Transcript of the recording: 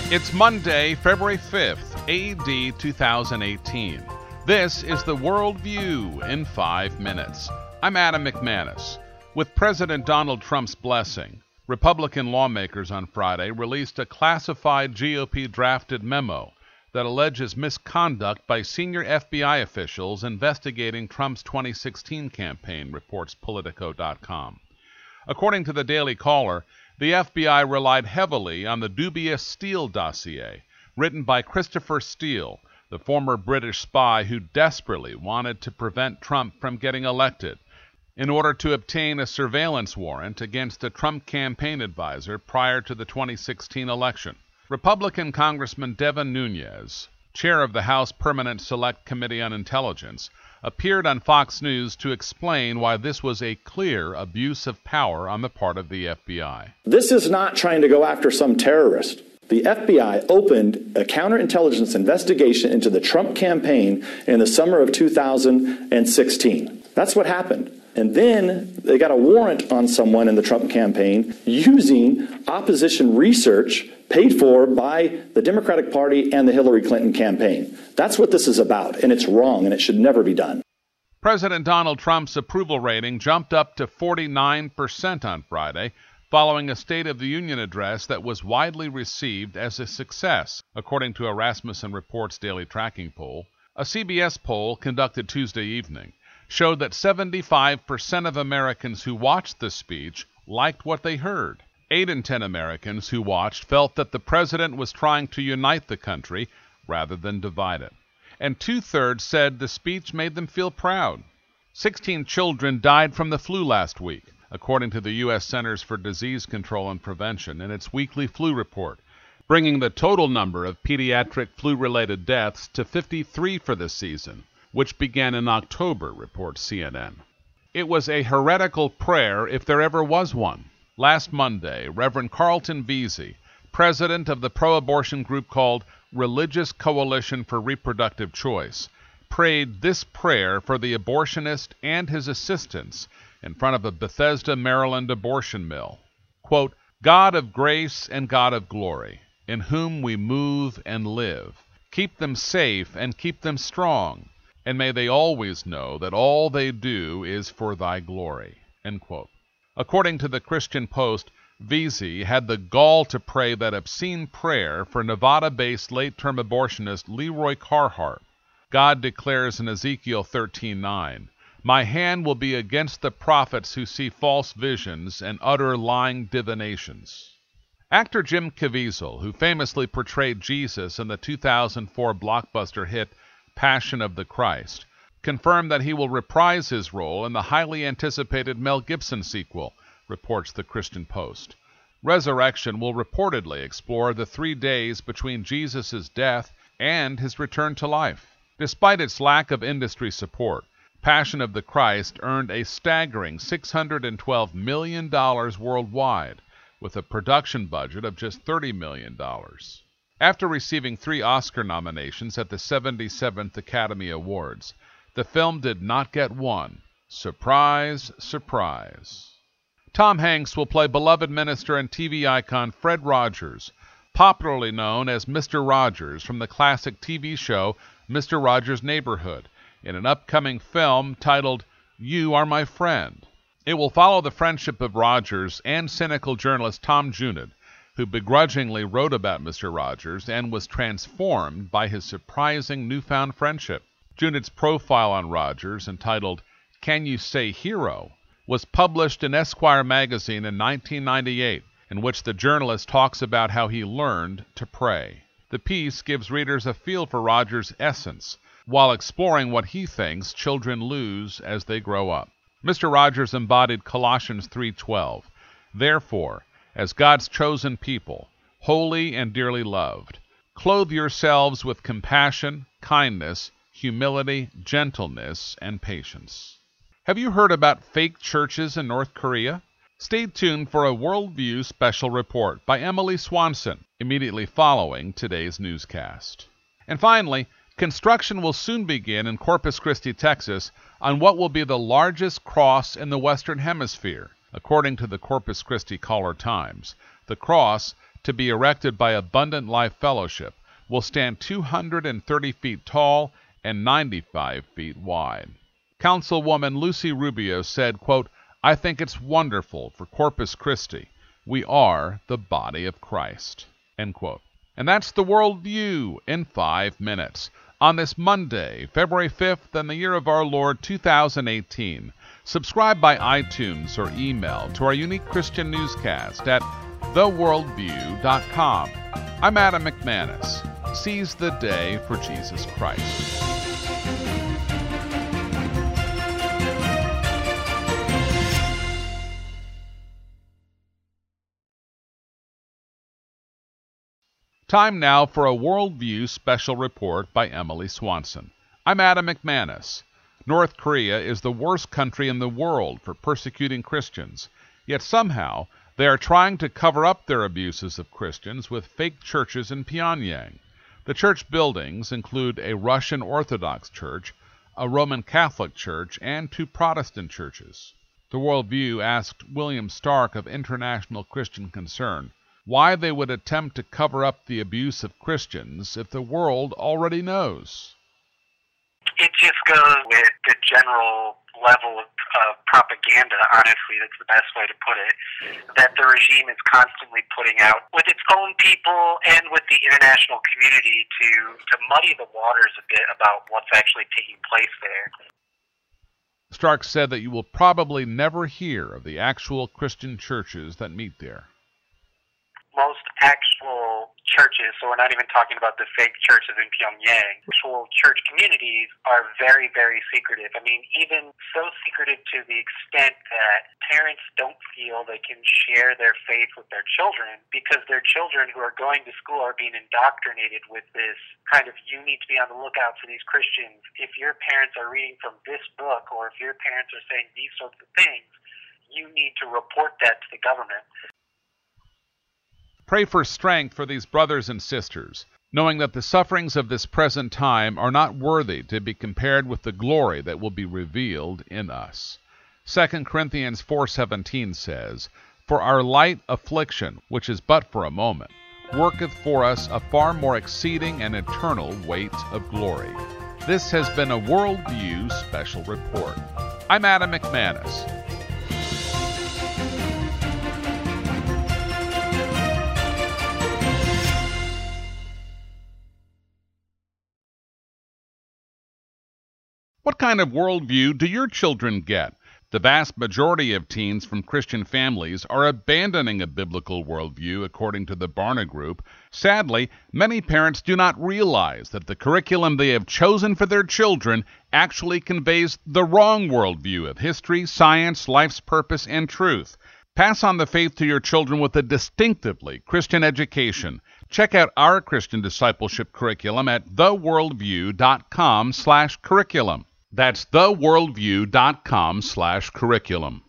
It's Monday, February 5th, AD 2018. This is the World View in 5 minutes. I'm Adam McManus. With President Donald Trump's blessing, Republican lawmakers on Friday released a classified GOP-drafted memo that alleges misconduct by senior FBI officials investigating Trump's 2016 campaign, reports Politico.com. According to the Daily Caller, the FBI relied heavily on the dubious Steele dossier, written by Christopher Steele, the former British spy who desperately wanted to prevent Trump from getting elected, in order to obtain a surveillance warrant against a Trump campaign advisor prior to the 2016 election. Republican Congressman Devin Nunes, chair of the House Permanent Select Committee on Intelligence, appeared on Fox News to explain why this was a clear abuse of power on the part of the FBI. This is not trying to go after some terrorist. The FBI opened a counterintelligence investigation into the Trump campaign in the summer of 2016. That's what happened. And then they got a warrant on someone in the Trump campaign using opposition research paid for by the Democratic Party and the Hillary Clinton campaign. That's what this is about, and it's wrong, and it should never be done. President Donald Trump's approval rating jumped up to 49% on Friday, following a State of the Union address that was widely received as a success, according to a Rasmussen Reports daily tracking poll. A CBS poll conducted Tuesday evening showed that 75% of Americans who watched the speech liked what they heard. 8 in 10 Americans who watched felt that the president was trying to unite the country rather than divide it. And 2/3 said the speech made them feel proud. 16 children died from the flu last week, according to the U.S. Centers for Disease Control and Prevention in its weekly flu report, bringing the total number of pediatric flu-related deaths to 53 for the season, which began in October, reports CNN. It was a heretical prayer if there ever was one. Last Monday, Reverend Carlton Vesey, president of the pro-abortion group called Religious Coalition for Reproductive Choice, prayed this prayer for the abortionist and his assistants in front of a Bethesda, Maryland abortion mill. Quote, "God of grace and God of glory, in whom we move and live, keep them safe and keep them strong, and may they always know that all they do is for thy glory." End quote. According to the Christian Post, Vesey had the gall to pray that obscene prayer for Nevada-based late-term abortionist Leroy Carhart. God declares in Ezekiel 13:9, "My hand will be against the prophets who see false visions and utter lying divinations." Actor Jim Caviezel, who famously portrayed Jesus in the 2004 blockbuster hit Passion of the Christ, confirmed that he will reprise his role in the highly anticipated Mel Gibson sequel, reports the Christian Post. Resurrection will reportedly explore the 3 days between Jesus' death and his return to life. Despite its lack of industry support, Passion of the Christ earned a staggering $612 million worldwide, with a production budget of just $30 million. After receiving 3 Oscar nominations at the 77th Academy Awards, the film did not get one. Surprise, surprise. Tom Hanks will play beloved minister and TV icon Fred Rogers, popularly known as Mr. Rogers from the classic TV show Mr. Rogers' Neighborhood, in an upcoming film titled You Are My Friend. It will follow the friendship of Rogers and cynical journalist Tom Junod, who begrudgingly wrote about Mr. Rogers and was transformed by his surprising newfound friendship. Junod's profile on Rogers, entitled Can You Say Hero?, was published in Esquire magazine in 1998, in which the journalist talks about how he learned to pray. The piece gives readers a feel for Rogers' essence, while exploring what he thinks children lose as they grow up. Mr. Rogers embodied Colossians 3:12, "Therefore, as God's chosen people, holy and dearly loved, clothe yourselves with compassion, kindness, humility, gentleness, and patience." Have you heard about fake churches in North Korea? Stay tuned for a Worldview special report by Emily Swanson, immediately following today's newscast. And finally, construction will soon begin in Corpus Christi, Texas, on what will be the largest cross in the Western Hemisphere. According to the Corpus Christi Caller-Times, The cross, to be erected by Abundant Life Fellowship, will stand 230 feet tall and 95 feet wide. Councilwoman Lucy Rubio said, quote, "I think it's wonderful for Corpus Christi. We are the body of Christ." End quote. And that's the World View in 5 minutes on this Monday, February 5th, in the year of our Lord 2018. Subscribe by iTunes or email to our unique Christian newscast at theworldview.com. I'm Adam McManus. Seize the day for Jesus Christ. Time now for a Worldview special report by Emily Swanson. I'm Adam McManus. North Korea is the worst country in the world for persecuting Christians, yet somehow they are trying to cover up their abuses of Christians with fake churches in Pyongyang. The church buildings include a Russian Orthodox church, a Roman Catholic church, and 2 Protestant churches. The Worldview asked William Stark of International Christian Concern why they would attempt to cover up the abuse of Christians if the world already knows. It just goes with the general level of propaganda, honestly, that's the best way to put it, that the regime is constantly putting out with its own people and with the international community to muddy the waters a bit about what's actually taking place there. Stark said that you will probably never hear of the actual Christian churches that meet there. Most actual churches, so we're not even talking about the fake churches in Pyongyang, actual church communities are very, very secretive. I mean, even so secretive to the extent that parents don't feel they can share their faith with their children because their children who are going to school are being indoctrinated with this kind of, you need to be on the lookout for these Christians. If your parents are reading from this book or if your parents are saying these sorts of things, you need to report that to the government. Pray for strength for these brothers and sisters, knowing that the sufferings of this present time are not worthy to be compared with the glory that will be revealed in us. 2 Corinthians 4:17 says, "For our light affliction, which is but for a moment, worketh for us a far more exceeding and eternal weight of glory." This has been a Worldview special report. I'm Adam McManus. What kind of worldview do your children get? The vast majority of teens from Christian families are abandoning a biblical worldview, according to the Barna Group. Sadly, many parents do not realize that the curriculum they have chosen for their children actually conveys the wrong worldview of history, science, life's purpose, and truth. Pass on the faith to your children with a distinctively Christian education. Check out our Christian discipleship curriculum at theworldview.com/curriculum. That's theworldview.com/curriculum.